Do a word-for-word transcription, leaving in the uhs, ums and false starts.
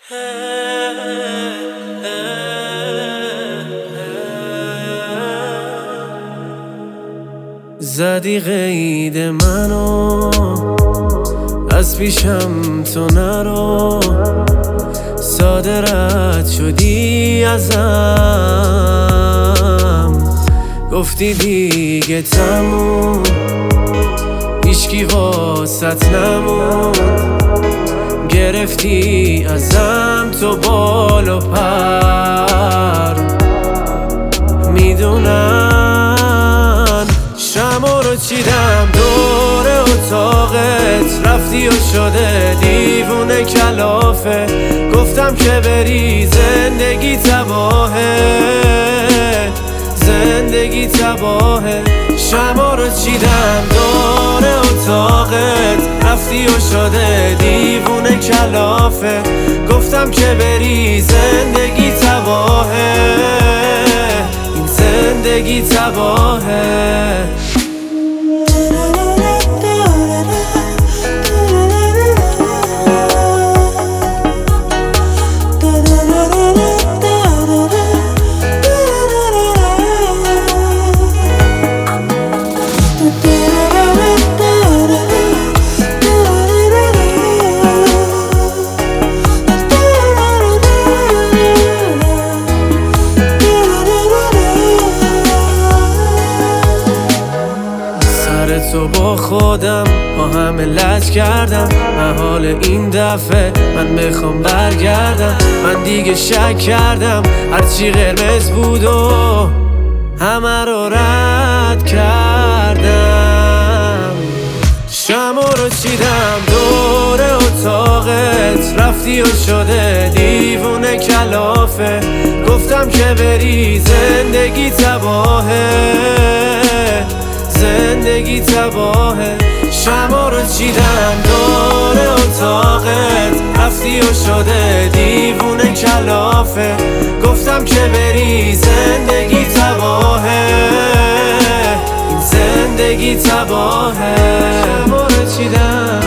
زدی قید منو، از پیشم تو نرو، ساده رد شدی ازم. گفتی دیگه تموم، هیچکی واسط نمون. گرفتی ازم تو بال و پر. میدونم شمع رو چیدم دور اتاقت، رفتی و شده دیوونه کلافه. گفتم که بری زندگی تباهه، زندگی تباهه. شمع رو چیدم دور اتاقت، رفتی و شده دیوونه کلافه. گفتم که بری زندگی تباهه، این زندگی تباهه. تو با خودم با همه لج کردم، محال این دفعه من میخوام برگردم. من دیگه شک کردم هرچی قرمز بود و همه رو رد کردم. شمع رو چیدم دور اتاقت، رفتی و شده دیوونه کلافه. گفتم که بری زندگی تباهه، زندگی تباهه. شمع رو چیدم دور اتاقت، رفتی و شده دیوونه کلافه. گفتم که بری زندگی تباهه، این زندگی تباهه. شمع رو چیدم